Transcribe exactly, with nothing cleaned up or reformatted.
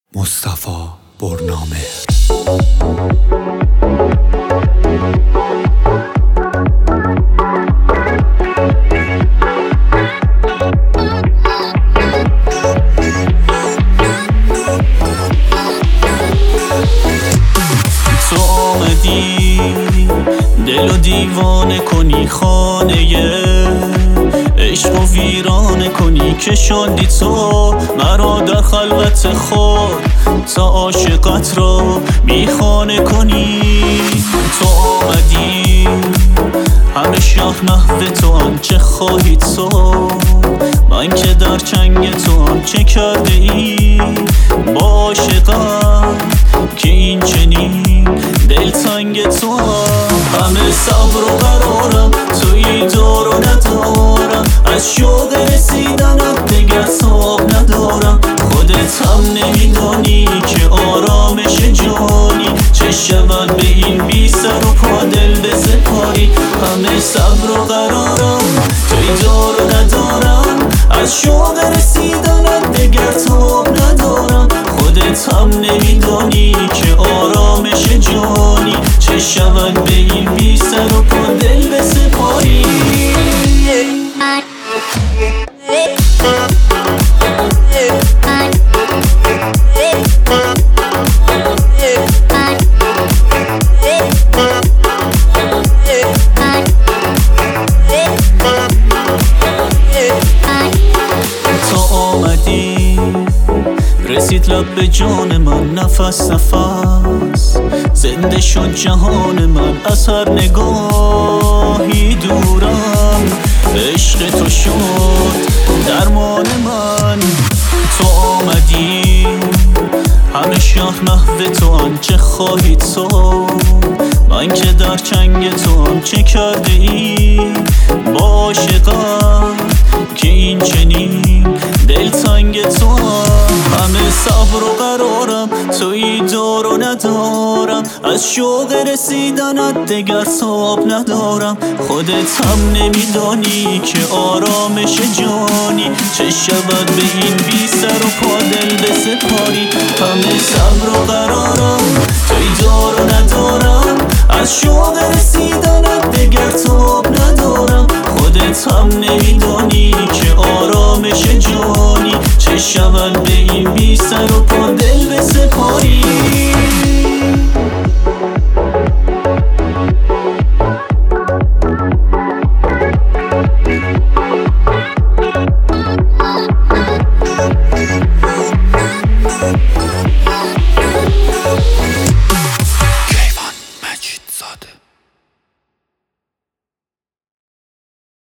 مصطفی برنامه. تو آمدی دل و دیوانه کنی، خانه عشق و ویرانه کنی، کشاندی تو مرا در خلوت خود تا عاشقت را میخانه کنی. تو آمدی همه شهر محو تو، آنچه خواهی تو، من که در چنگ تو آنچه کرده ای با عاشقم که این چنین دلتنگ تو. همه صبر و قرارم توی دار و ندارم، از شوق رسیدنت دگر تاب ندارم. خودت هم نمیدانی که آرامش جانی چه شود به این بی سر و پا دل بسپاری. همه صبر و قرارم توی دار و ندارم، از شوق رسیدنت دگر تاب ندارم. خودت هم نمیدانی که آرامش جانی چه شود به این بی سر و پا دل بسپاری. تو آمدی رسید لب به جان من، نفس نفس زنده شد جهان من. از هر نگاهی دورم، عشق تو شد درمان من. تو آمدی همه شهر محو تو، آنچه خواهی تو، من که در چنگ تو آنچه کرده ای با عاشقم که این چنین دلتنگ تو. همه صبر و قرارم توی دار و ندارم، از شوق رسیدنت دگر تاب ندارم. خودت هم نمیدانی که آرامش جانی چه شود به این بی سر و پا دل بسپاری. همه صبر و قرارم توی دار و ندارم، از شوق رسیدنت دگر تاب ندارم. خودت هم نمیدانی که آرامش جانی چه شود به این بی سر و پا دل بسپاری.